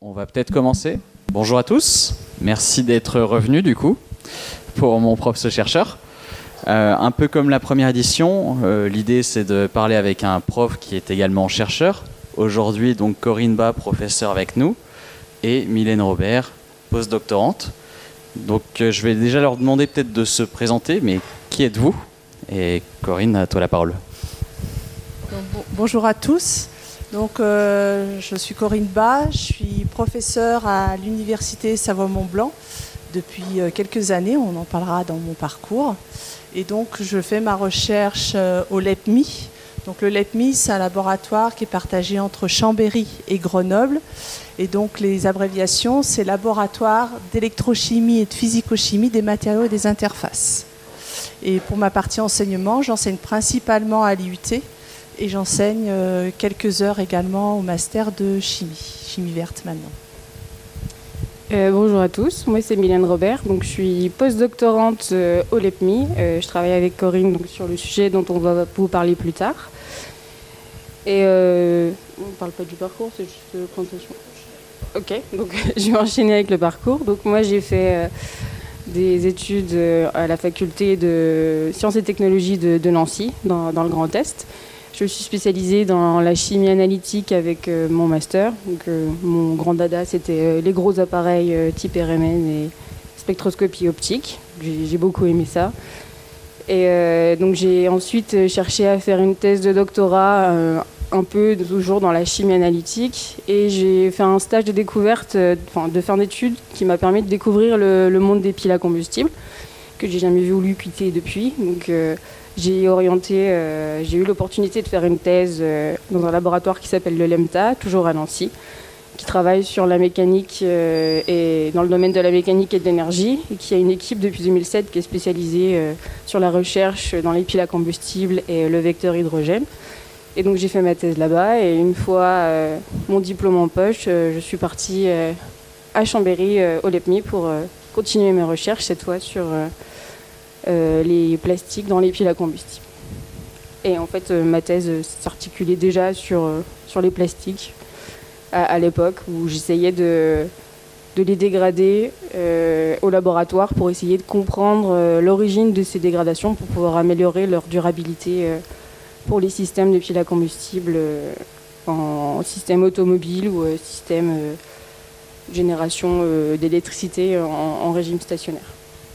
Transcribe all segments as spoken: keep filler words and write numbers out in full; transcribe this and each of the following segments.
On va peut-être commencer. Bonjour à tous, merci d'être revenus du coup pour mon prof ce chercheur. Euh, un peu comme la première édition, euh, l'idée c'est de parler avec un prof qui est également chercheur. Aujourd'hui donc Corinne Bas, professeure avec nous, et Mylène Robert, postdoctorante. Donc euh, je vais déjà leur demander peut-être de se présenter, mais qui êtes-vous? Et Corinne, à toi la parole. Donc, bon, bonjour à tous. Donc, euh, je suis Corinne Bas, je suis professeure à l'université Savoie-Mont-Blanc depuis euh, quelques années, on en parlera dans mon parcours. Et donc je fais ma recherche euh, au L E P M I. Donc le L E P M I, c'est un laboratoire qui est partagé entre Chambéry et Grenoble. Et donc les abréviations, c'est Laboratoire d'électrochimie et de physico-chimie des matériaux et des interfaces. Et pour ma partie enseignement, j'enseigne principalement à l'I U T. Et j'enseigne euh, quelques heures également au master de chimie, chimie verte maintenant. Euh, bonjour à tous, moi c'est Mylène Robert, donc je suis postdoctorante euh, au L E P M I. Euh, je travaille avec Corinne donc, sur le sujet dont on va vous parler plus tard. Et euh, on ne parle pas du parcours, c'est juste euh, présentation. Ok, donc je vais enchaîner avec le parcours. Donc moi j'ai fait euh, des études euh, à la faculté de sciences et technologies de, de Nancy, dans, dans le Grand Est. Je suis spécialisée dans la chimie analytique avec euh, mon master. Donc, euh, mon grand dada, c'était euh, les gros appareils euh, type R M N et spectroscopie optique. J'ai, j'ai beaucoup aimé ça. Et euh, donc j'ai ensuite cherché à faire une thèse de doctorat euh, un peu toujours dans la chimie analytique. Et j'ai fait un stage de découverte, euh, enfin de fin d'études, qui m'a permis de découvrir le, le monde des piles à combustible, que j'ai jamais voulu quitter depuis. Donc, euh, J'ai orienté, euh, j'ai eu l'opportunité de faire une thèse euh, dans un laboratoire qui s'appelle le LEMTA, toujours à Nancy, qui travaille sur la mécanique euh, et dans le domaine de la mécanique et de l'énergie, et qui a une équipe depuis deux mille sept qui est spécialisée euh, sur la recherche dans les piles à combustible et le vecteur hydrogène. Et donc j'ai fait ma thèse là-bas, et une fois euh, mon diplôme en poche, euh, je suis partie euh, à Chambéry euh, au L E P M I pour euh, continuer mes recherches, cette fois sur euh, Euh, les plastiques dans les piles à combustible. Et en fait, euh, ma thèse euh, s'articulait déjà sur, euh, sur les plastiques à, à l'époque, où j'essayais de, de les dégrader euh, au laboratoire pour essayer de comprendre euh, l'origine de ces dégradations pour pouvoir améliorer leur durabilité euh, pour les systèmes de piles à combustible euh, en système automobile ou euh, système euh, génération euh, d'électricité en, en régime stationnaire.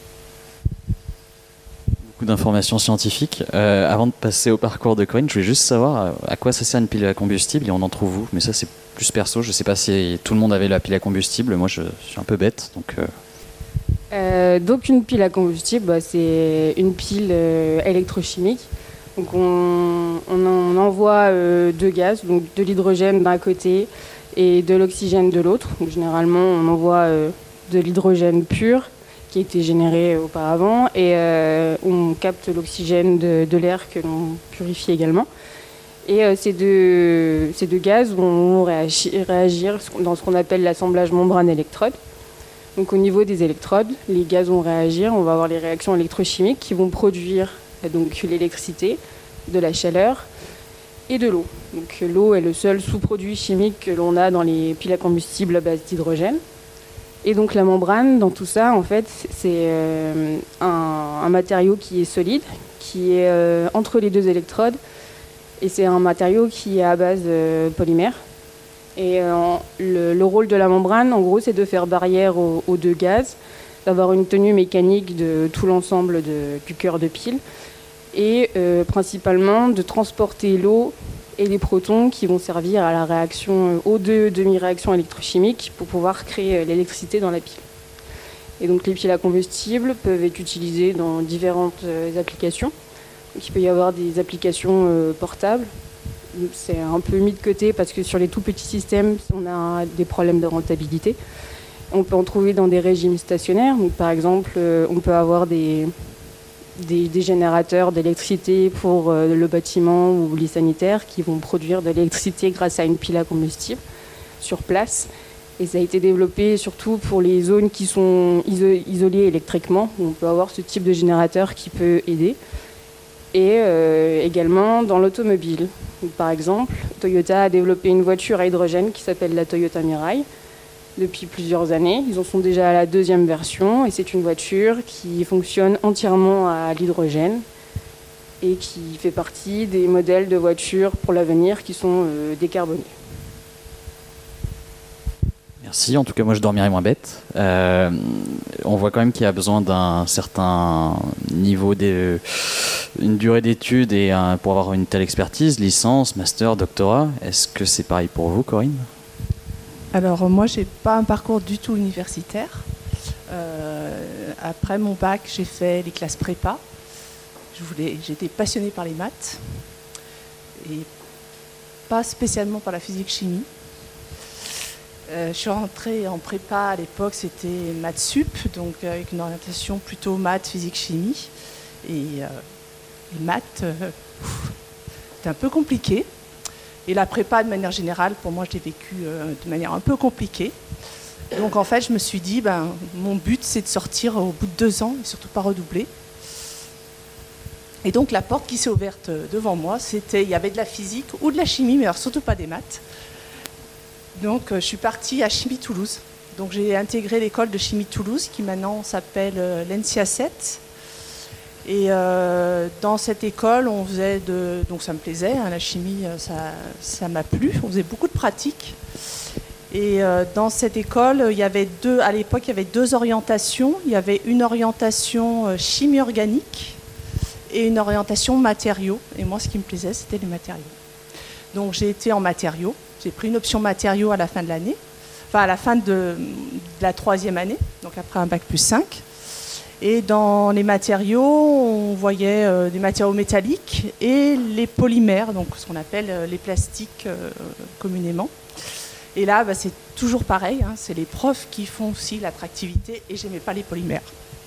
Beaucoup d'informations scientifiques. Euh, avant de passer au parcours de Corinne, je voulais juste savoir à quoi ça sert une pile à combustible et on en trouve où. Mais ça, c'est plus perso. Je ne sais pas si tout le monde avait la pile à combustible. Moi, je, je suis un peu bête. Donc, euh... Euh, donc une pile à combustible, bah, c'est une pile euh, électrochimique. Donc on, on, en, on envoie euh, deux gaz, donc de l'hydrogène d'un côté et de l'oxygène de l'autre. Donc, généralement, on envoie euh, de l'hydrogène pur qui a été généré auparavant, et euh, on capte l'oxygène de, de l'air que l'on purifie également. Et euh, ces, deux, ces deux gaz vont réagir, réagir dans ce qu'on appelle l'assemblage membrane-électrode. Donc au niveau des électrodes, les gaz vont réagir, on va avoir les réactions électrochimiques qui vont produire donc, l'électricité, de la chaleur et de l'eau. Donc l'eau est le seul sous-produit chimique que l'on a dans les piles à combustible à base d'hydrogène. Et donc la membrane, dans tout ça, en fait, c'est euh, un, un matériau qui est solide, qui est euh, entre les deux électrodes. Et c'est un matériau qui est à base euh, polymère. Et euh, le, le rôle de la membrane, en gros, c'est de faire barrière aux, aux deux gaz, d'avoir une tenue mécanique de tout l'ensemble de, du cœur de pile, et euh, principalement de transporter l'eau et les protons qui vont servir à la réaction, aux deux demi-réactions électrochimiques pour pouvoir créer l'électricité dans la pile. Et donc les piles à combustible peuvent être utilisées dans différentes applications. Donc, il peut y avoir des applications euh, portables. C'est un peu mis de côté parce que sur les tout petits systèmes, on a des problèmes de rentabilité. On peut en trouver dans des régimes stationnaires. Donc, par exemple, euh, on peut avoir des... Des, des générateurs d'électricité pour euh, le bâtiment ou les sanitaires qui vont produire de l'électricité grâce à une pile à combustible sur place. Et ça a été développé surtout pour les zones qui sont iso- isolées électriquement, où on peut avoir ce type de générateur qui peut aider. Et euh, également dans l'automobile. Donc, par exemple, Toyota a développé une voiture à hydrogène qui s'appelle la Toyota Mirai, depuis plusieurs années. Ils en sont déjà à la deuxième version et c'est une voiture qui fonctionne entièrement à l'hydrogène et qui fait partie des modèles de voitures pour l'avenir qui sont euh, décarbonés. Merci, en tout cas moi je dormirai moins bête. Euh, on voit quand même qu'il y a besoin d'un certain niveau, de, une durée d'études et un, pour avoir une telle expertise, licence, master, doctorat. Est-ce que c'est pareil pour vous, Corinne ? Alors moi j'ai pas un parcours du tout universitaire. Euh, après mon bac j'ai fait les classes prépa. Je voulais, j'étais passionnée par les maths et pas spécialement par la physique-chimie. Euh, je suis rentrée en prépa à l'époque, c'était maths sup, donc avec une orientation plutôt maths, physique, chimie. Et euh, les maths, euh, c'était un peu compliqué. Et la prépa, de manière générale, pour moi, je l'ai vécu euh, de manière un peu compliquée. Donc en fait, je me suis dit, ben, mon but, c'est de sortir au bout de deux ans et surtout pas redoubler. Et donc la porte qui s'est ouverte devant moi, c'était, il y avait de la physique ou de la chimie, mais alors surtout pas des maths. Donc euh, je suis partie à Chimie Toulouse. Donc j'ai intégré l'école de Chimie Toulouse qui maintenant s'appelle euh, l'E N S I A sept. Et euh, dans cette école, on faisait de... Donc ça me plaisait, hein, la chimie, ça, ça m'a plu. On faisait beaucoup de pratiques. Et euh, dans cette école, il y avait deux... À l'époque, il y avait deux orientations. Il y avait une orientation euh, chimie organique et une orientation matériaux. Et moi, ce qui me plaisait, c'était les matériaux. Donc j'ai été en matériaux. J'ai pris une option matériaux à la fin de l'année, enfin à la fin de, de la troisième année, donc après un bac plus cinq. Et dans les matériaux, on voyait euh, des matériaux métalliques et les polymères, donc ce qu'on appelle euh, les plastiques euh, communément. Et là, bah, c'est toujours pareil, hein, c'est les profs qui font aussi l'attractivité et j'aimais pas les polymères.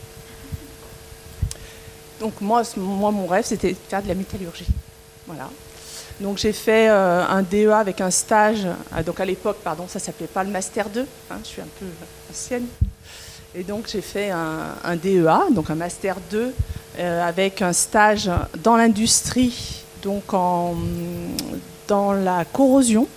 Donc moi, moi mon rêve, c'était de faire de la métallurgie. Voilà. Donc j'ai fait euh, un D E A avec un stage, euh, donc à l'époque, pardon, ça s'appelait pas le Master deux, hein, je suis un peu ancienne. Et donc j'ai fait un, un D E A, donc un Master deux, euh, avec un stage dans l'industrie, donc en, dans la corrosion.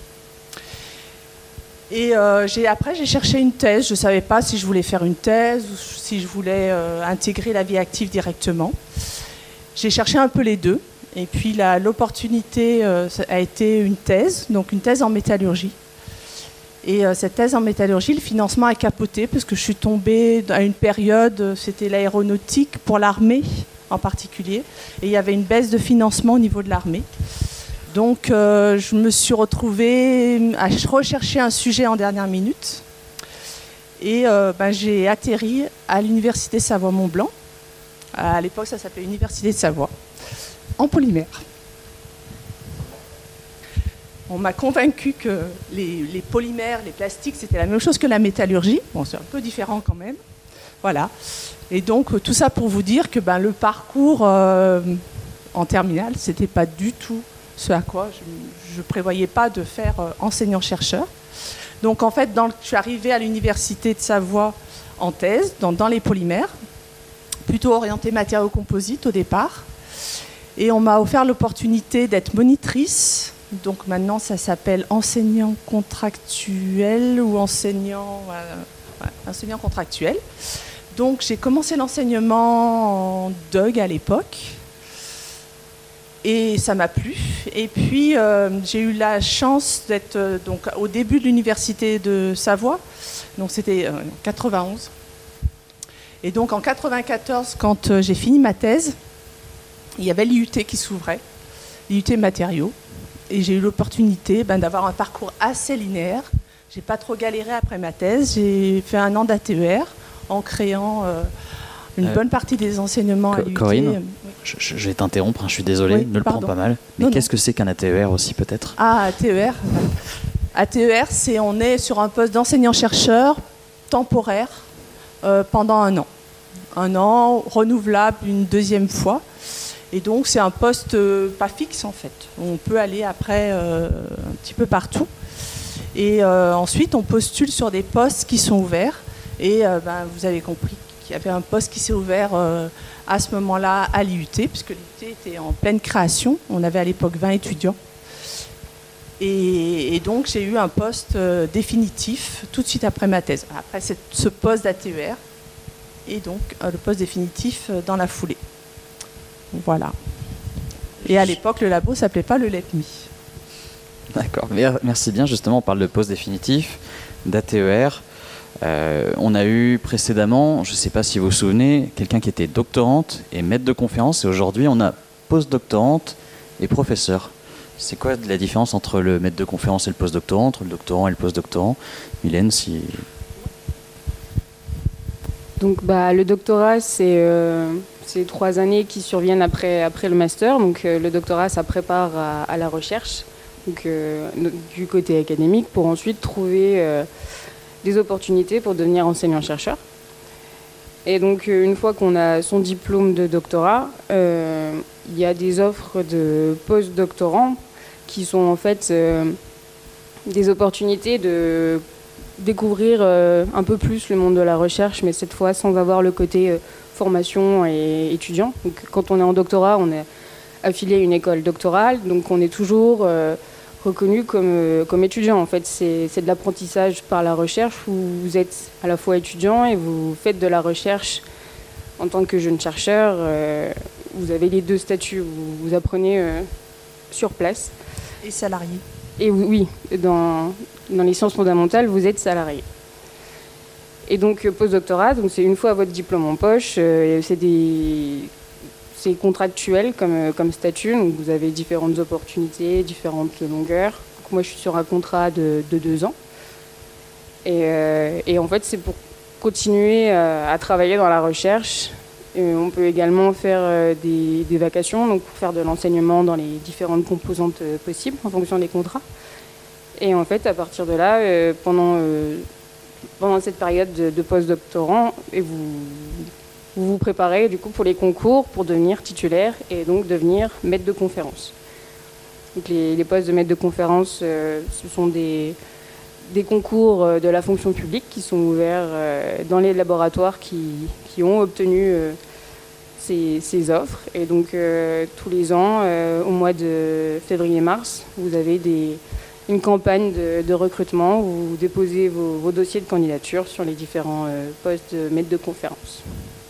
Et euh, j'ai, après j'ai cherché une thèse, je ne savais pas si je voulais faire une thèse ou si je voulais euh, intégrer la vie active directement. J'ai cherché un peu les deux. Et puis la, l'opportunité euh, a été une thèse, donc une thèse en métallurgie. Et euh, cette thèse en métallurgie, le financement a capoté parce que je suis tombée à une période, c'était l'aéronautique pour l'armée en particulier, et il y avait une baisse de financement au niveau de l'armée. Donc euh, je me suis retrouvée à rechercher un sujet en dernière minute. Et euh, ben, j'ai atterri à l'université Savoie-Mont-Blanc. À l'époque, ça s'appelait l'université de Savoie. En polymère. On m'a convaincu que les, les polymères, les plastiques, c'était la même chose que la métallurgie. Bon, c'est un peu différent quand même. Voilà. Et donc, tout ça pour vous dire que ben, le parcours euh, en terminale, c'était pas du tout ce à quoi je ne prévoyais pas de faire euh, enseignant-chercheur. Donc, en fait, dans le, je suis arrivée à l'université de Savoie en thèse, dans, dans les polymères, plutôt orientée matériaux composites au départ. Et on m'a offert l'opportunité d'être monitrice. Donc maintenant, ça s'appelle enseignant contractuel ou enseignant, euh, ouais, enseignant contractuel. Donc j'ai commencé l'enseignement en D E G à l'époque. Et ça m'a plu. Et puis euh, j'ai eu la chance d'être euh, donc, au début de l'université de Savoie. Donc c'était en euh, quatre-vingt-onze. Et donc en quatre-vingt-quatorze, quand euh, j'ai fini ma thèse, il y avait l'I U T qui s'ouvrait, l'I U T matériaux, et j'ai eu l'opportunité ben, d'avoir un parcours assez linéaire. J'ai pas trop galéré après ma thèse, j'ai fait un an d'A T E R en créant euh, une euh, bonne partie des enseignements Co- à l'I U T. Corinne, oui. je, je vais t'interrompre, hein, je suis désolé, oui, ne le pardon. prends pas mal, mais non, qu'est-ce non. que c'est qu'un A T E R aussi peut-être ? Ah, A T E R A T E R, c'est on est sur un poste d'enseignant-chercheur temporaire euh, pendant un an. Un an, renouvelable une deuxième fois. Et donc, c'est un poste euh, pas fixe, en fait. On peut aller après euh, un petit peu partout. Et euh, ensuite, on postule sur des postes qui sont ouverts. Et euh, ben, vous avez compris qu'il y avait un poste qui s'est ouvert euh, à ce moment-là à l'I U T, puisque l'I U T était en pleine création. On avait à l'époque vingt étudiants. Et, et donc j'ai eu un poste euh, définitif tout de suite après ma thèse. Après cette, ce poste d'A T E R et donc euh, le poste définitif euh, dans la foulée. Voilà. Et à l'époque, le labo ne s'appelait pas le L E P M I. D'accord, merci bien. Justement, on parle de poste définitif, d'A T E R. Euh, on a eu précédemment, je ne sais pas si vous vous souvenez, quelqu'un qui était doctorante et maître de conférence. Et aujourd'hui, on a post-doctorante et professeur. C'est quoi la différence entre le maître de conférence et le post-doctorant, entre le doctorant et le post-doctorant? Mylène, si... Donc, bah, le doctorat, c'est euh, trois années qui surviennent après, après le master. Donc, euh, le doctorat, ça prépare à, à la recherche, donc, euh, du côté académique, pour ensuite trouver euh, des opportunités pour devenir enseignant-chercheur. Et donc, euh, une fois qu'on a son diplôme de doctorat, euh, il y a des offres de post-doctorants qui sont en fait euh, des opportunités de découvrir euh, un peu plus le monde de la recherche, mais cette fois sans avoir le côté euh, formation et étudiant. Donc, quand on est en doctorat, on est affilié à une école doctorale, donc on est toujours euh, reconnu comme, euh, comme étudiant. En fait, c'est de l'apprentissage par la recherche où vous êtes à la fois étudiant et vous faites de la recherche en tant que jeune chercheur. Euh, vous avez les deux statuts, vous, vous apprenez euh, sur place. Et salarié. Et oui, dans, dans les sciences fondamentales, vous êtes salarié. Et donc, post-doctorat, c'est une fois votre diplôme en poche, euh, c'est des... c'est contractuel comme, comme statut, donc vous avez différentes opportunités, différentes longueurs. Donc moi, je suis sur un contrat de, de deux ans. Et, euh, et en fait, c'est pour continuer à, à travailler dans la recherche. Et on peut également faire euh, des, des vacations, donc pour faire de l'enseignement dans les différentes composantes euh, possibles en fonction des contrats. Et en fait, à partir de là, euh, pendant, euh, pendant cette période de, de post-doctorant, et vous, vous vous préparez du coup pour les concours pour devenir titulaire et donc devenir maître de conférence. Donc les, les postes de maître de conférence, euh, ce sont des, des concours de la fonction publique qui sont ouverts euh, dans les laboratoires qui, qui ont obtenu euh, ces, ces offres. Et donc euh, tous les ans, euh, au mois de février-mars, vous avez des, une campagne de, de recrutement où vous déposez vos, vos dossiers de candidature sur les différents euh, postes de maître de conférence.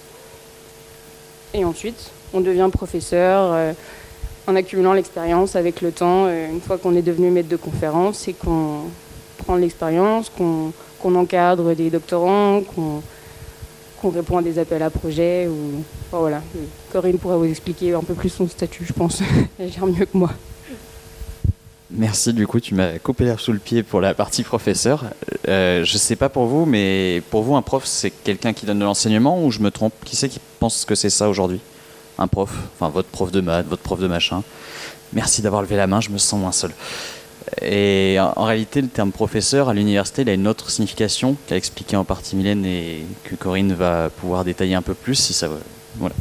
Et ensuite, on devient professeur euh, en accumulant l'expérience avec le temps. Euh, une fois qu'on est devenu maître de conférence et qu'on prend de l'expérience, qu'on qu'on encadre des doctorants, qu'on qu'on répond à des appels à projets. Ou... Enfin, voilà. Corinne pourra vous expliquer un peu plus son statut, je pense. Elle gère mieux que moi. Merci, du coup, tu m'as coupé l'herbe sous le pied pour la partie professeur. Euh, je ne sais pas pour vous, mais pour vous, un prof, c'est quelqu'un qui donne de l'enseignement ou je me trompe? Qui c'est qui pense que c'est ça aujourd'hui? Un prof, enfin votre prof de maths, votre prof de machin. Merci d'avoir levé la main, je me sens moins seul. Et en, en réalité, le terme professeur à l'université, il a une autre signification qu'a expliqué en partie Mylène et que Corinne va pouvoir détailler un peu plus si ça va. Voilà.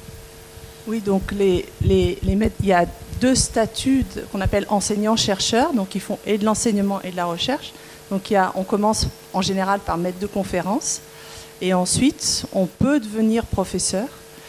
Oui, donc les, les, les maîtres, il y a deux statuts qu'on appelle enseignants-chercheurs, donc ils font et de l'enseignement et de la recherche. Donc il y a, on commence en général par maître de conférence et ensuite on peut devenir professeur.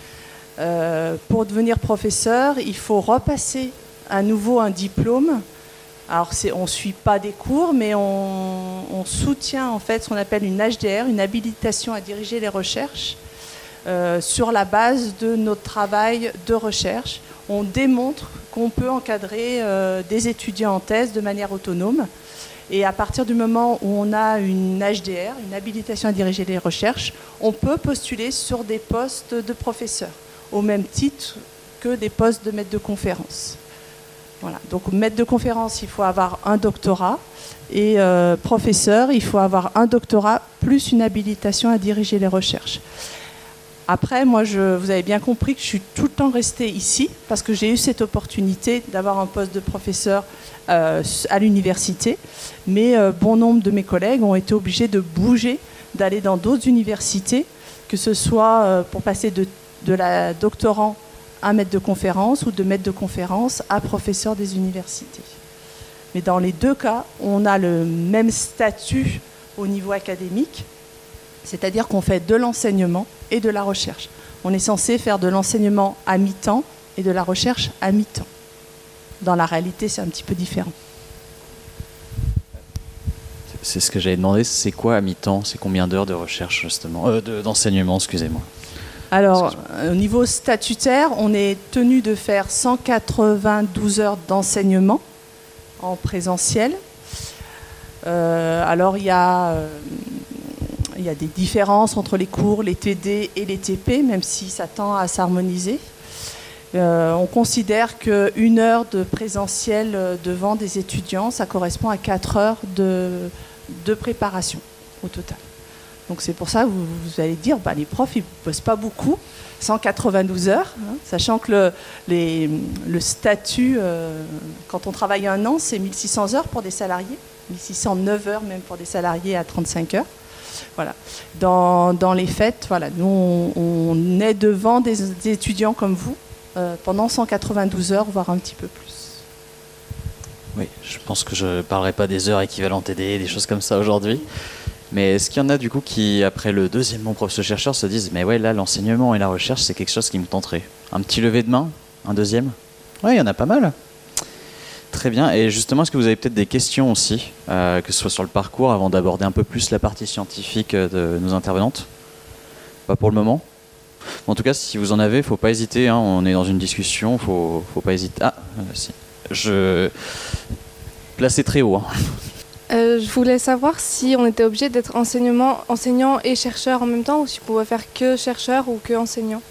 Euh, pour devenir professeur, il faut repasser à nouveau un diplôme. Alors on ne suit pas des cours, mais on, on soutient en fait ce qu'on appelle une H D R, une habilitation à diriger les recherches, euh, sur la base de notre travail de recherche. On démontre qu'on peut encadrer euh, des étudiants en thèse de manière autonome. Et à partir du moment où on a une H D R, une habilitation à diriger les recherches, on peut postuler sur des postes de professeur, au même titre que des postes de maître de conférence. Voilà. Donc maître de conférence, il faut avoir un doctorat, et euh, professeur, il faut avoir un doctorat plus une habilitation à diriger les recherches. Après, moi, je, vous avez bien compris que je suis tout le temps restée ici parce que j'ai eu cette opportunité d'avoir un poste de professeur euh, à l'université. Mais euh, bon nombre de mes collègues ont été obligés de bouger, d'aller dans d'autres universités, que ce soit euh, pour passer de, de la doctorant à maître de conférence ou de maître de conférence à professeur des universités. Mais dans les deux cas, on a le même statut au niveau académique, c'est-à-dire qu'on fait de l'enseignement et de la recherche. On est censé faire de l'enseignement à mi-temps et de la recherche à mi-temps. Dans la réalité, c'est un petit peu différent. c'est ce que j'avais demandé, c'est quoi à mi-temps? C'est combien d'heures de recherche, justement, euh, de, d'enseignement, excusez-moi. Alors, au niveau statutaire, on est tenu de faire cent quatre-vingt-douze heures d'enseignement en présentiel. Euh, alors, il y a, euh, il y a des différences entre les cours, les T D et les T P, même si ça tend à s'harmoniser. Euh, on considère qu'une heure de présentiel devant des étudiants, ça correspond à quatre heures de, de préparation au total. Donc c'est pour ça que vous, vous allez dire, bah, les profs, ils ne bossent pas beaucoup, cent quatre-vingt-douze heures, hein, sachant que le, les, le statut, euh, quand on travaille un an, c'est mille six cents heures pour des salariés, mille six cent neuf heures même pour des salariés à trente-cinq heures. Voilà. Dans, dans les faits, voilà, nous, on, on est devant des, des étudiants comme vous euh, pendant cent quatre-vingt-douze heures, voire un petit peu plus. Oui, je pense que je ne parlerai pas des heures équivalentes T D, des choses comme ça aujourd'hui. Mais est-ce qu'il y en a du coup qui, après le deuxième Mon Professeur Chercheur, se disent « Mais ouais, là, l'enseignement et la recherche, c'est quelque chose qui me tenterait ». Un petit lever de main? Un deuxième? Oui, il y en a pas mal. Très bien. Et justement, est-ce que vous avez peut-être des questions aussi, euh, que ce soit sur le parcours, avant d'aborder un peu plus la partie scientifique de nos intervenantes? Pas pour le moment. En tout cas, si vous en avez, il ne faut pas hésiter. Hein, on est dans une discussion, il ne faut, faut pas hésiter. Ah, euh, si. Je... Placez très haut. Hein. Euh, je voulais savoir si on était obligé d'être enseignement, enseignant et chercheur en même temps, ou si on pouvait faire que chercheur ou que enseignant.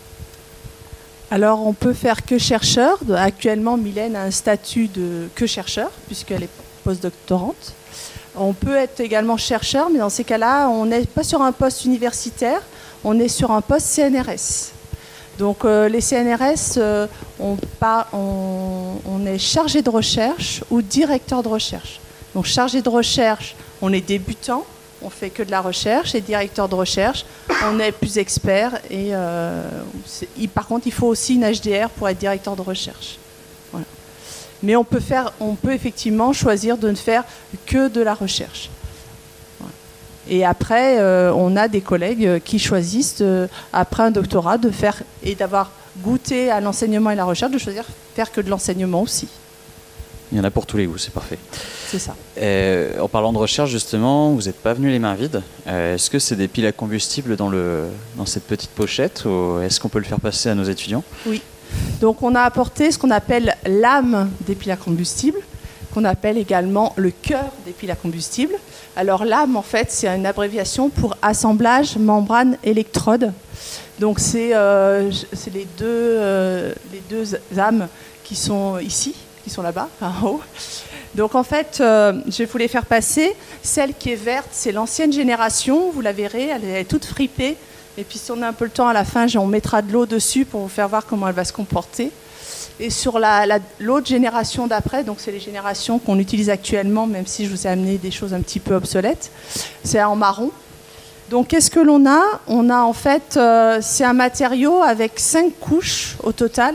Alors, on peut faire que chercheur. Actuellement, Mylène a un statut de que chercheur, puisqu'elle est postdoctorante. On peut être également chercheur, mais dans ces cas-là, on n'est pas sur un poste universitaire, on est sur un poste C N R S. Donc, euh, les C N R S, euh, on, pas, on, on est chargé de recherche ou directeur de recherche. Donc, chargé de recherche, on est débutant, on fait que de la recherche, et directeur de recherche, on est plus expert. Et euh, il, par contre, il faut aussi une H D R pour être directeur de recherche. Voilà. Mais on peut faire, on peut effectivement choisir de ne faire que de la recherche. Voilà. Et après, euh, on a des collègues qui choisissent, euh, après un doctorat, de faire et d'avoir goûté à l'enseignement et la recherche, de choisir faire que de l'enseignement aussi. Il y en a pour tous les goûts, c'est parfait. C'est ça. Euh, en parlant de recherche, justement, vous n'êtes pas venu les mains vides. Euh, est-ce que c'est des piles à combustible dans, le, dans cette petite pochette, ou est-ce qu'on peut le faire passer à nos étudiants? Oui. Donc on a apporté ce qu'on appelle l'âme des piles à combustible, qu'on appelle également le cœur des piles à combustible. Alors l'âme, en fait, c'est une abréviation pour assemblage, membrane, électrode. Donc c'est euh, les, deux, euh, les deux âmes qui sont ici, qui sont là-bas, en haut. Donc en fait, euh, je vais vous les faire passer. Celle qui est verte, c'est l'ancienne génération, vous la verrez, elle est toute fripée. Et puis si on a un peu le temps à la fin, on mettra de l'eau dessus pour vous faire voir comment elle va se comporter. Et sur la, la, l'autre génération d'après, donc c'est les générations qu'on utilise actuellement, même si je vous ai amené des choses un petit peu obsolètes, c'est en marron. Donc qu'est-ce que l'on a? On a en fait, euh, c'est un matériau avec cinq couches au total.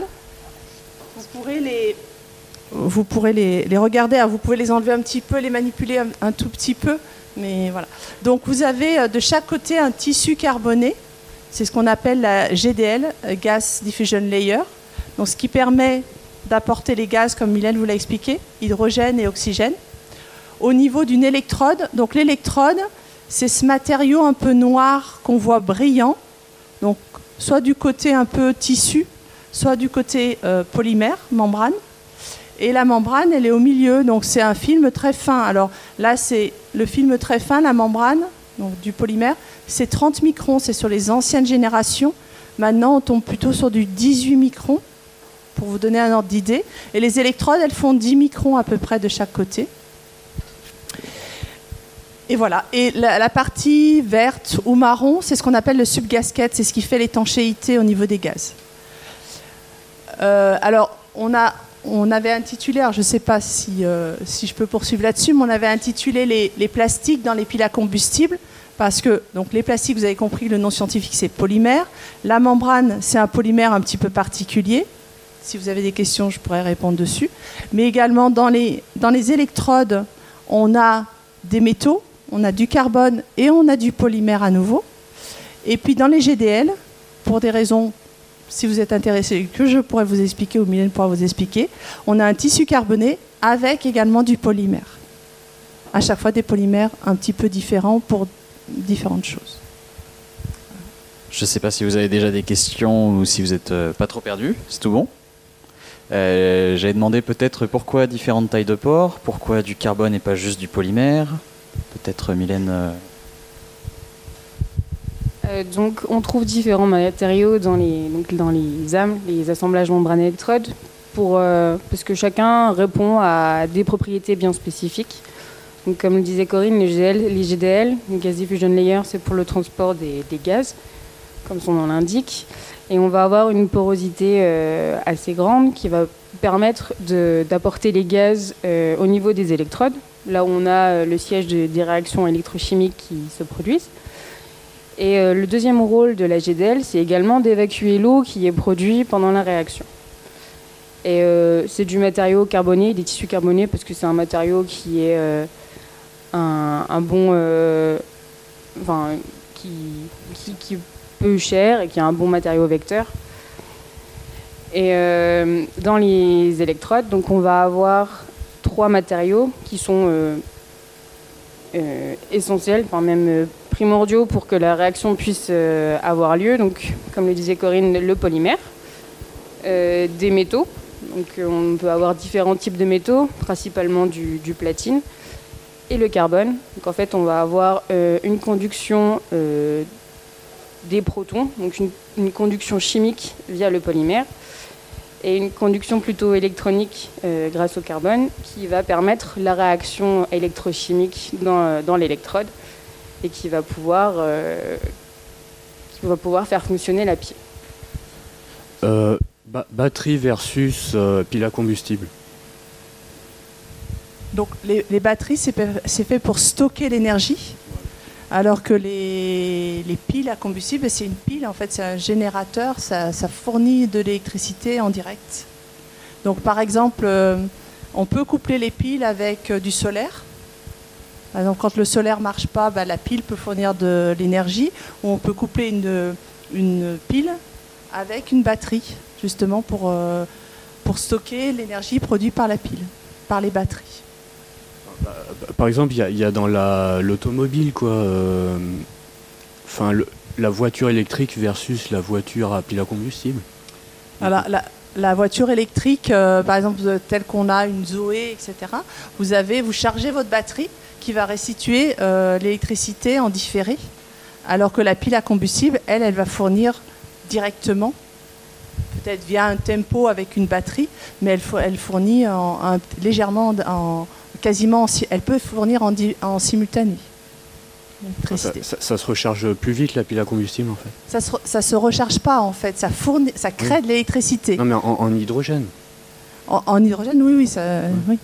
Vous pourrez les... Vous pourrez les, les regarder, vous pouvez les enlever un petit peu, les manipuler un, un tout petit peu, mais voilà. Donc vous avez de chaque côté un tissu carboné, c'est ce qu'on appelle la G D L, Gas Diffusion Layer, donc ce qui permet d'apporter les gaz, comme Mylène vous l'a expliqué, hydrogène et oxygène. Au niveau d'une électrode, donc l'électrode, c'est ce matériau un peu noir qu'on voit brillant, donc soit du côté un peu tissu, soit du côté euh, polymère, membrane. Et la membrane, elle est au milieu, donc c'est un film très fin. Alors là, c'est le film très fin, la membrane, donc du polymère, c'est trente microns, c'est sur les anciennes générations. Maintenant, on tombe plutôt sur du dix-huit microns, pour vous donner un ordre d'idée. Et les électrodes, elles font dix microns à peu près de chaque côté. Et voilà. Et la, la partie verte ou marron, c'est ce qu'on appelle le subgasket, c'est ce qui fait l'étanchéité au niveau des gaz. Euh, alors, on a... On avait intitulé, alors je ne sais pas si, euh, si je peux poursuivre là-dessus, mais on avait intitulé les, les plastiques dans les piles à combustible, parce que donc, les plastiques, vous avez compris, le nom scientifique, c'est polymère. La membrane, c'est un polymère un petit peu particulier. Si vous avez des questions, je pourrais répondre dessus. Mais également, dans les, dans les électrodes, on a des métaux, on a du carbone et on a du polymère à nouveau. Et puis dans les G D L, pour des raisons... si vous êtes intéressé, que je pourrais vous expliquer, ou Mylène pourra vous expliquer, on a un tissu carboné avec également du polymère. à chaque fois des polymères un petit peu différents pour différentes choses. Je ne sais pas si vous avez déjà des questions ou si vous n'êtes euh, pas trop perdu. C'est tout bon. euh, J'avais demandé peut-être pourquoi différentes tailles de pores, pourquoi du carbone et pas juste du polymère. Peut-être Mylène. Euh... Euh, donc, on trouve différents matériaux dans les, donc dans les A M, les assemblages membrane électrode, pour, euh, parce que chacun répond à des propriétés bien spécifiques. Donc, comme le disait Corinne, les G D L, les G D L, le gas diffusion layer, c'est pour le transport des, des gaz, comme son nom l'indique. Et on va avoir une porosité euh, assez grande qui va permettre de, d'apporter les gaz euh, au niveau des électrodes, là où on a euh, le siège de, des réactions électrochimiques qui se produisent. Et euh, le deuxième rôle de la G D L, c'est également d'évacuer l'eau qui est produite pendant la réaction. Et euh, c'est du matériau carboné, des tissus carbonés, parce que c'est un matériau qui est euh, un, un bon... Euh, enfin, qui, qui, qui peu cher et qui a un bon matériau vecteur. Et euh, dans les électrodes, donc on va avoir trois matériaux qui sont euh, euh, essentiels, enfin même euh, primordiaux pour que la réaction puisse euh, avoir lieu. Donc, comme le disait Corinne, le polymère, euh, des métaux. Donc, on peut avoir différents types de métaux, principalement du, du platine, et le carbone. Donc, en fait, on va avoir euh, une conduction euh, des protons, donc une, une conduction chimique via le polymère, et une conduction plutôt électronique euh, grâce au carbone, qui va permettre la réaction électrochimique dans, dans l'électrode et qui va pouvoir, euh, qui va pouvoir faire fonctionner la pile. Euh, ba- batterie versus euh, pile à combustible. Donc les, les batteries, c'est, c'est fait pour stocker l'énergie, alors que les, les piles à combustible, c'est une pile, en fait, c'est un générateur, ça, ça fournit de l'électricité en direct. Donc par exemple, euh, on peut coupler les piles avec euh, du solaire. Par exemple, quand le solaire ne marche pas, bah, la pile peut fournir de l'énergie, ou on peut coupler une, une pile avec une batterie, justement pour, euh, pour stocker l'énergie produite par la pile, par les batteries. Par exemple, il y, y a dans la, l'automobile, quoi. Euh, enfin, le, la voiture électrique versus la voiture à pile à combustible. Alors, la, la voiture électrique, euh, par exemple, telle qu'on a une Zoé, et cetera, vous, avez, vous chargez votre batterie qui va restituer euh, l'électricité en différé, alors que la pile à combustible, elle, elle va fournir directement, peut-être via un tempo avec une batterie, mais elle, elle fournit en, en, légèrement en... quasiment, elle peut fournir en, di, en simultané. Ça, ça, ça se recharge plus vite la pile à combustible en fait. Ça se, ça se recharge pas en fait, ça, fournit, ça crée oui. de l'électricité. Non mais en, en hydrogène. En, en hydrogène, oui, oui. Ça, oui. oui.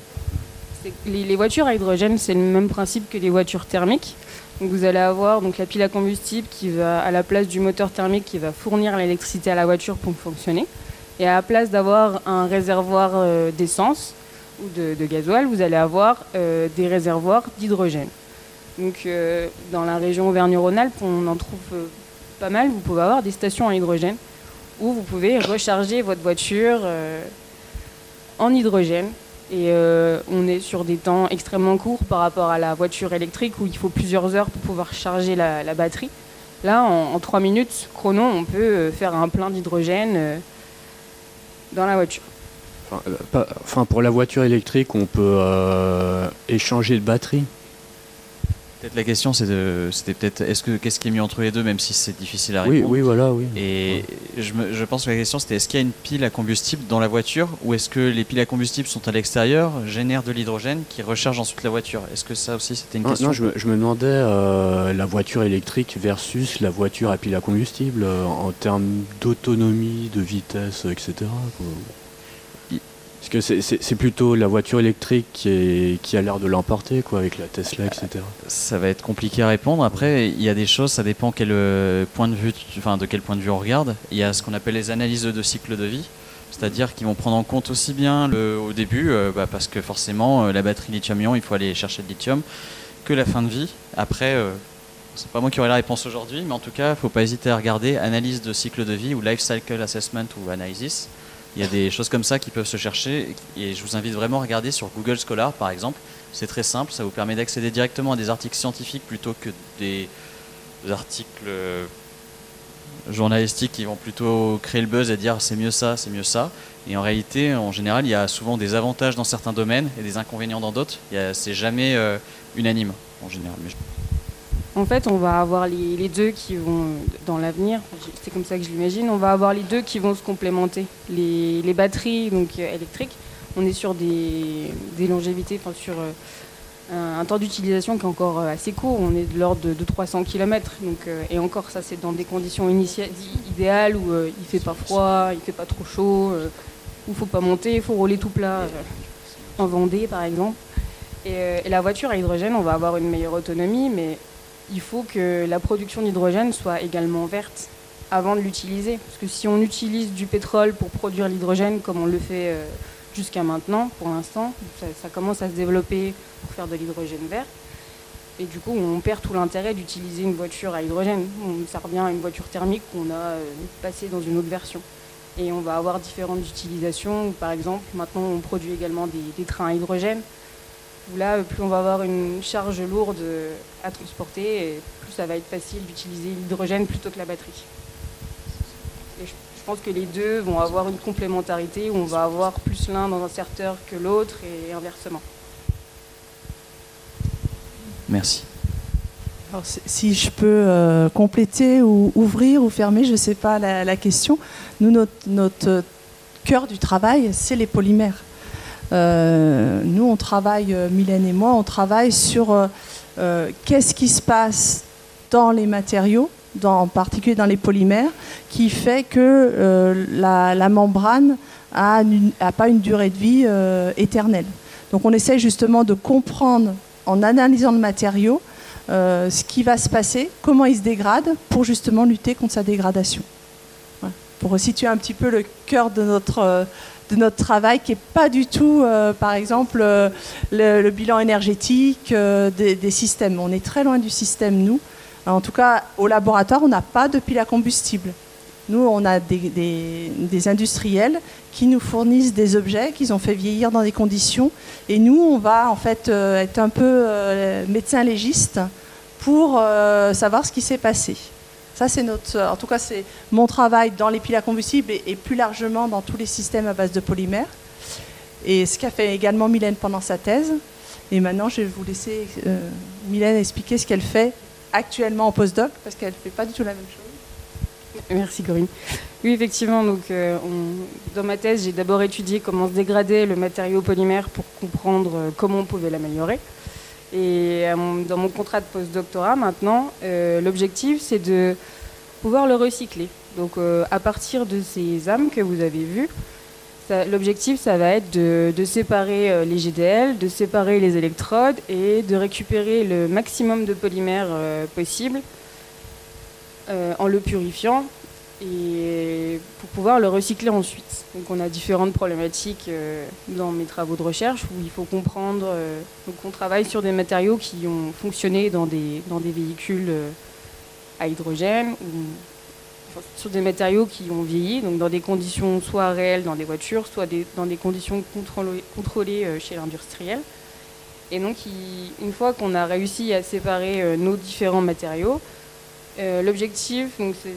Les, les voitures à hydrogène, c'est le même principe que les voitures thermiques. Donc vous allez avoir donc, la pile à combustible qui va à la place du moteur thermique qui va fournir l'électricité à la voiture pour fonctionner. Et à la place d'avoir un réservoir euh, d'essence ou de, de gasoil, vous allez avoir euh, des réservoirs d'hydrogène. Donc, euh, dans la région Auvergne-Rhône-Alpes, on en trouve euh, pas mal. Vous pouvez avoir des stations à hydrogène où vous pouvez recharger votre voiture euh, en hydrogène. Et euh, on est sur des temps extrêmement courts par rapport à la voiture électrique où il faut plusieurs heures pour pouvoir charger la, la batterie. Là, en, en trois minutes chrono, on peut faire un plein d'hydrogène euh, dans la voiture. Enfin, euh, pas, enfin, pour la voiture électrique, on peut euh, échanger de batterie. Peut-être la question, c'est de, c'était peut-être, est-ce que qu'est-ce qui est mis entre les deux, même si c'est difficile à répondre. Oui, oui, voilà, oui. Et ouais. je, me, je pense que la question, c'était est-ce qu'il y a une pile à combustible dans la voiture, ou est-ce que les piles à combustible sont à l'extérieur, génèrent de l'hydrogène, qui recharge ensuite la voiture. Est-ce que ça aussi, c'était une non, question? Non, je me, je me demandais euh, la voiture électrique versus la voiture à pile à combustible euh, en termes d'autonomie, de vitesse, et cetera quoi. Parce que c'est, c'est, c'est plutôt la voiture électrique qui, est, qui a l'air de l'emporter, quoi, avec la Tesla, et cetera. Ça va être compliqué à répondre. Après, il y a des choses, ça dépend quel point de vue, enfin, de quel point de vue on regarde. Il y a ce qu'on appelle les analyses de cycle de vie, c'est-à-dire qu'ils vont prendre en compte aussi bien le, au début, euh, bah, parce que forcément, euh, la batterie lithium-ion, il faut aller chercher de lithium, que la fin de vie. Après, euh, c'est pas moi qui aurai la réponse aujourd'hui, mais en tout cas, il ne faut pas hésiter à regarder analyse de cycle de vie ou life cycle assessment ou analysis. Il y a des choses comme ça qui peuvent se chercher et je vous invite vraiment à regarder sur Google Scholar par exemple. C'est très simple, ça vous permet d'accéder directement à des articles scientifiques plutôt que des articles euh, journalistiques qui vont plutôt créer le buzz et dire c'est mieux ça, c'est mieux ça. Et en réalité, en général, il y a souvent des avantages dans certains domaines et des inconvénients dans d'autres. C'est jamais euh, unanime en général. Mais je... En fait, on va avoir les, les deux qui vont, dans l'avenir, c'est comme ça que je l'imagine, on va avoir les deux qui vont se complémenter. Les, les batteries donc, euh, électriques, on est sur des, des longévités, enfin, sur euh, un, un temps d'utilisation qui est encore euh, assez court, on est de l'ordre de, de trois cents kilomètres. Donc, euh, et encore, ça c'est dans des conditions initia- idéales où euh, il ne fait pas froid, il ne fait pas trop chaud, euh, où il ne faut pas monter, il faut rouler tout plat, euh, en Vendée par exemple. Et, euh, et la voiture à hydrogène, on va avoir une meilleure autonomie, mais il faut que la production d'hydrogène soit également verte avant de l'utiliser. Parce que si on utilise du pétrole pour produire l'hydrogène, comme on le fait euh, jusqu'à maintenant, pour l'instant, ça, ça commence à se développer pour faire de l'hydrogène vert. Et du coup, on perd tout l'intérêt d'utiliser une voiture à hydrogène. Ça revient à une voiture thermique qu'on a euh, passée dans une autre version. Et on va avoir différentes utilisations. Par exemple, maintenant, on produit également des, des trains à hydrogène. Où là, plus on va avoir une charge lourde à transporter, et plus ça va être facile d'utiliser l'hydrogène plutôt que la batterie. Et je, je pense que les deux vont avoir une complémentarité, où on va avoir plus l'un dans un secteur que l'autre, et inversement. Merci. Alors, si je peux euh, compléter ou ouvrir ou fermer, je ne sais pas la, la question. Nous, notre, notre cœur du travail, c'est les polymères. Euh, nous, on travaille, Mylène et moi, on travaille sur euh, euh, qu'est-ce qui se passe dans les matériaux, dans, en particulier dans les polymères, qui fait que euh, la, la membrane n'a pas une durée de vie euh, éternelle. Donc on essaie justement de comprendre, en analysant le matériau, euh, ce qui va se passer, comment il se dégrade, pour justement lutter contre sa dégradation. Voilà. Pour situer un petit peu le cœur de notre... Euh, de notre travail, qui n'est pas du tout, euh, par exemple, euh, le, le bilan énergétique euh, des, des systèmes. On est très loin du système, nous. En tout cas, au laboratoire, on n'a pas de pile à combustible. Nous, on a des, des, des industriels qui nous fournissent des objets qu'ils ont fait vieillir dans des conditions. Et nous, on va en fait euh, être un peu euh, médecin légiste pour euh, savoir ce qui s'est passé. Ça, c'est notre, en tout cas, c'est mon travail dans les piles à combustible et, et plus largement dans tous les systèmes à base de polymères. Et ce qu'a fait également Mylène pendant sa thèse. Et maintenant, je vais vous laisser euh, Mylène expliquer ce qu'elle fait actuellement en postdoc, parce qu'elle ne fait pas du tout la même chose. Merci Corinne. Oui, effectivement, donc, euh, on, dans ma thèse, j'ai d'abord étudié comment se dégradait le matériau polymère pour comprendre euh, comment on pouvait l'améliorer. Et dans mon contrat de post-doctorat, maintenant, euh, l'objectif, c'est de pouvoir le recycler. Donc, euh, à partir de ces âmes que vous avez vues, ça, l'objectif, ça va être de, de séparer euh, les G D L, de séparer les électrodes et de récupérer le maximum de polymère euh, possible euh, en le purifiant et pour pouvoir le recycler ensuite. Donc on a différentes problématiques euh, dans mes travaux de recherche où il faut comprendre, euh, donc on travaille sur des matériaux qui ont fonctionné dans des, dans des véhicules euh, à hydrogène, ou enfin, sur des matériaux qui ont vieilli, donc dans des conditions soit réelles dans des voitures, soit des, dans des conditions contrôlées, contrôlées euh, chez l'industriel. Et donc il, une fois qu'on a réussi à séparer euh, nos différents matériaux, euh, l'objectif, donc c'est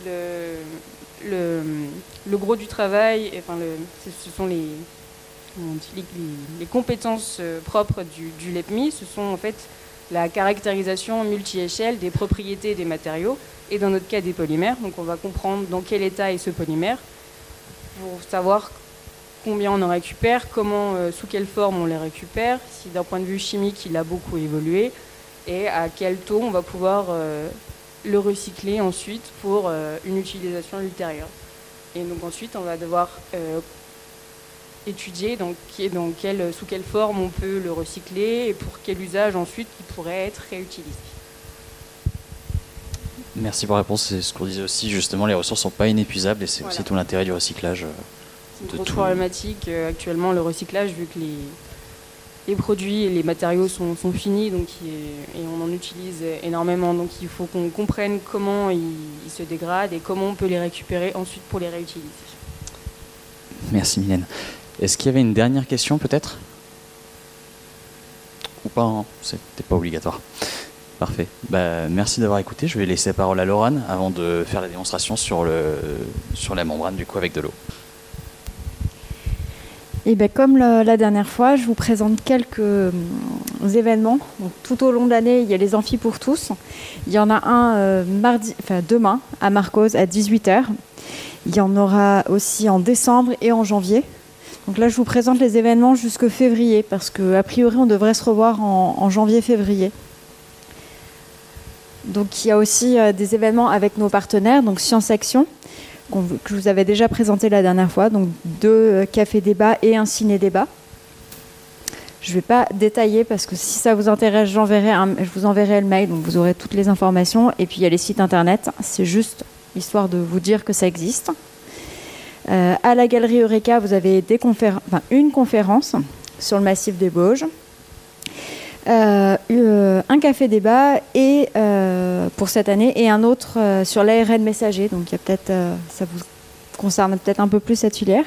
Le, le, le gros du travail, enfin le, ce sont les, on dit les, les compétences propres du, du L E P M I, ce sont en fait la caractérisation multi-échelle des propriétés des matériaux et dans notre cas des polymères. Donc on va comprendre dans quel état est ce polymère pour savoir combien on en récupère, comment, euh, sous quelle forme on les récupère, si d'un point de vue chimique il a beaucoup évolué et à quel taux on va pouvoir euh, le recycler ensuite pour euh, une utilisation ultérieure. Et donc ensuite, on va devoir euh, étudier dans, dans quelle, sous quelle forme on peut le recycler et pour quel usage ensuite il pourrait être réutilisé. Merci pour la réponse. C'est ce qu'on disait aussi, justement, les ressources ne sont pas inépuisables et c'est Voilà. aussi tout l'intérêt du recyclage. C'est une de grosse tout. problématique euh, actuellement, le recyclage, vu que les, les produits et les matériaux sont, sont finis donc, et on en utilise énormément. Donc il faut qu'on comprenne comment ils, ils se dégradent et comment on peut les récupérer ensuite pour les réutiliser. Merci Mylène. Est-ce qu'il y avait une dernière question peut-être ? ou pas, hein, c'était pas obligatoire. Parfait. Bah, merci d'avoir écouté. Je vais laisser la parole à Laurane avant de faire la démonstration sur, le, sur la membrane du coup avec de l'eau. Et ben, comme le, la dernière fois, je vous présente quelques euh, événements. Donc, tout au long de l'année, il y a les amphis pour tous. Il y en a un euh, mardi, enfin, demain à Marcoz à dix-huit heures. Il y en aura aussi en décembre et en janvier. Donc là, je vous présente les événements jusqu'au février parce qu'a priori, on devrait se revoir en, en janvier-février. Donc il y a aussi euh, des événements avec nos partenaires, donc Science Action, que je vous avais déjà présenté la dernière fois, donc deux euh, cafés-débats et un ciné-débat. Je ne vais pas détailler parce que si ça vous intéresse, j'enverrai un, je vous enverrai le mail, donc vous aurez toutes les informations. Et puis il y a les sites internet, c'est juste histoire de vous dire que ça existe. Euh, à la Galerie Eureka, vous avez des conféren- enfin, une conférence sur le massif des Bauges. Euh, euh, un café débat et euh, pour cette année et un autre euh, sur l'A R N messager, donc il y a peut-être euh, ça vous concerne peut-être un peu plus cette filière.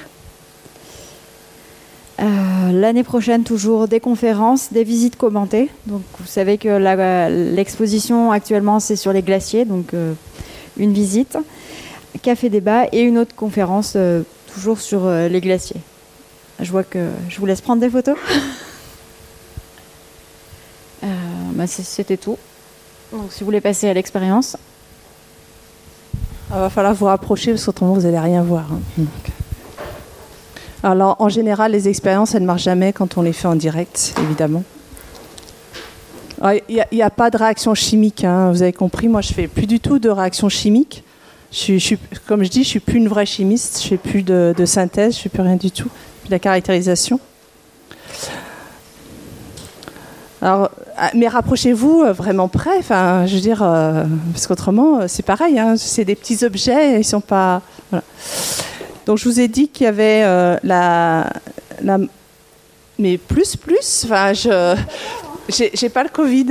Euh, l'année prochaine toujours des conférences, des visites commentées. Donc vous savez que la, l'exposition actuellement c'est sur les glaciers, donc euh, une visite, café débat et une autre conférence euh, toujours sur euh, les glaciers. Je vois que je vous laisse prendre des photos. Euh, bah c'était tout. Donc, si vous voulez passer à l'expérience. Il va falloir vous rapprocher parce qu'autrement vous n'allez rien voir. Hein. Alors, en général, les expériences, elles ne marchent jamais quand on les fait en direct, évidemment. Il n'y a, a pas de réaction chimique, hein, vous avez compris. Moi, je ne fais plus du tout de réaction chimique. Je suis, je suis, comme je dis, je ne suis plus une vraie chimiste. Je ne fais plus de, de synthèse, je ne fais plus rien du tout. Plus de la caractérisation. Alors, mais rapprochez-vous vraiment près, enfin, je veux dire, euh, parce qu'autrement, c'est pareil, hein, c'est des petits objets, ils sont pas. Voilà. Donc, je vous ai dit qu'il y avait euh, la, la, mais plus, plus, enfin, je, j'ai, j'ai pas le Covid.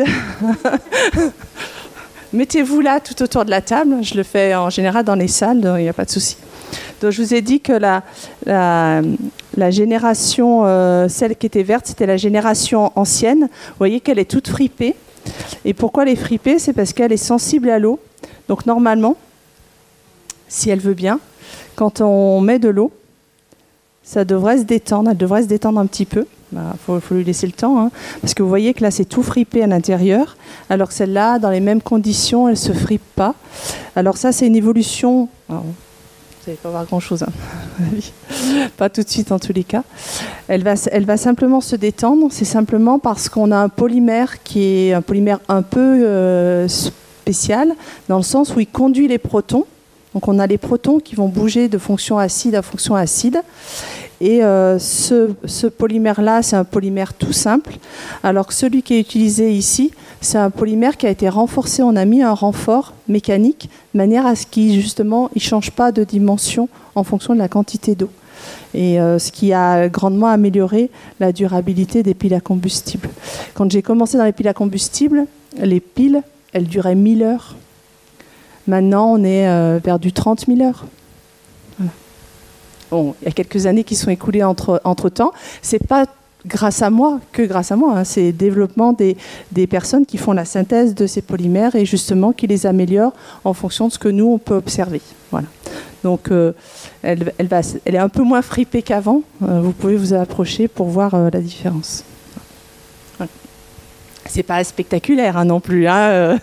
Mettez-vous là, tout autour de la table. Je le fais en général dans les salles, il n'y a pas de souci. Donc, je vous ai dit que la, la, la génération, euh, celle qui était verte, c'était la génération ancienne. Vous voyez qu'elle est toute fripée. Et pourquoi elle est fripée ? C'est parce qu'elle est sensible à l'eau. Donc, normalement, si elle veut bien, quand on met de l'eau, ça devrait se détendre. Elle devrait se détendre un petit peu. Il bah, faut, faut lui laisser le temps. Hein, parce que vous voyez que là, c'est tout fripé à l'intérieur. Alors que celle-là, dans les mêmes conditions, elle ne se fripe pas. Alors ça, c'est une évolution... Alors, vous n'allez pas voir grand-chose, hein. Pas tout de suite en tous les cas. Elle va, elle va simplement se détendre. C'est simplement parce qu'on a un polymère qui est un polymère un peu euh, spécial, dans le sens où il conduit les protons. Donc on a les protons qui vont bouger de fonction acide à fonction acide. Et euh, ce, ce polymère-là, c'est un polymère tout simple, alors que celui qui est utilisé ici, c'est un polymère qui a été renforcé. On a mis un renfort mécanique, de manière à ce qu'il justement, il change pas de dimension en fonction de la quantité d'eau. Et euh, ce qui a grandement amélioré la durabilité des piles à combustible. Quand j'ai commencé dans les piles à combustible, les piles, elles duraient mille heures. Maintenant, on est euh, vers du trente mille heures. Voilà. Bon, il y a quelques années qui sont écoulées entre, entre temps. C'est pas grâce à moi, que grâce à moi. Hein. C'est le développement des, des personnes qui font la synthèse de ces polymères et justement qui les améliorent en fonction de ce que nous, on peut observer. Voilà. Donc, euh, elle, elle, va, elle est un peu moins fripée qu'avant. Euh, vous pouvez vous approcher pour voir euh, la différence. Voilà. C'est pas spectaculaire hein, non plus. Hein, euh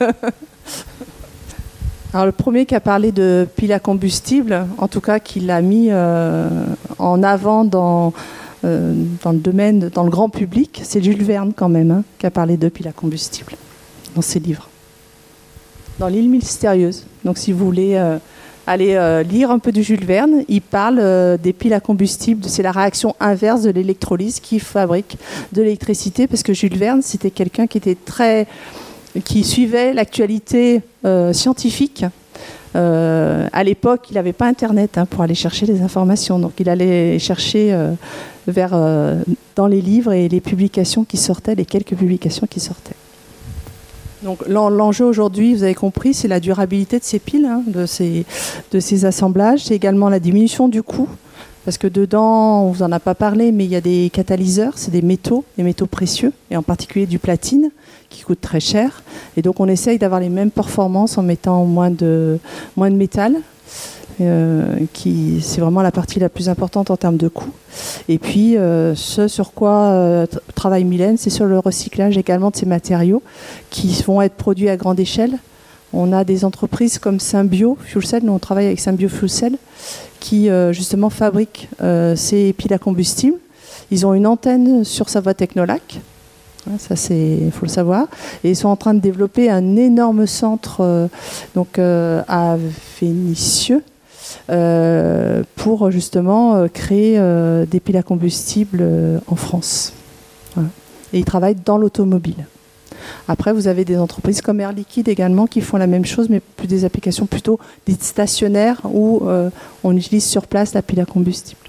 Alors, le premier qui a parlé de pile à combustible, en tout cas qui l'a mis euh, en avant dans, euh, dans le domaine, dans le grand public, c'est Jules Verne quand même, hein, qui a parlé de pile à combustible dans ses livres. Dans l'île mystérieuse. Donc si vous voulez euh, aller euh, lire un peu du Jules Verne, il parle euh, des piles à combustible, c'est la réaction inverse de l'électrolyse qui fabrique de l'électricité, parce que Jules Verne, c'était quelqu'un qui était très... qui suivait l'actualité euh, scientifique. Euh, à l'époque, il n'avait pas Internet hein, pour aller chercher les informations. Donc, il allait chercher euh, vers, euh, dans les livres et les publications qui sortaient, les quelques publications qui sortaient. Donc, l'enjeu aujourd'hui, vous avez compris, c'est la durabilité de ces piles, hein, de, ces, de ces assemblages. C'est également la diminution du coût. parce que dedans, on vous en a pas parlé, mais il y a des catalyseurs, c'est des métaux, des métaux précieux, et en particulier du platine, qui coûte très cher. Et donc on essaye d'avoir les mêmes performances en mettant moins de, moins de métal. Euh, qui, c'est vraiment la partie la plus importante en termes de coût. Et puis, euh, ce sur quoi euh, travaille Mylène, c'est sur le recyclage également de ces matériaux qui vont être produits à grande échelle. On a des entreprises comme Symbio Fuel Cell, nous on travaille avec Symbio Fuel Cell, qui euh, justement fabriquent euh, ces piles à combustible. Ils ont une antenne sur Savoie Technolac. Ça, il faut le savoir. Et ils sont en train de développer un énorme centre euh, donc, euh, à Vénissieux, Euh, pour justement euh, créer euh, des piles à combustible euh, en France. Voilà. Et ils travaillent dans l'automobile. Après, vous avez des entreprises comme Air Liquide également qui font la même chose, mais plus des applications plutôt dites stationnaires où euh, on utilise sur place la pile à combustible.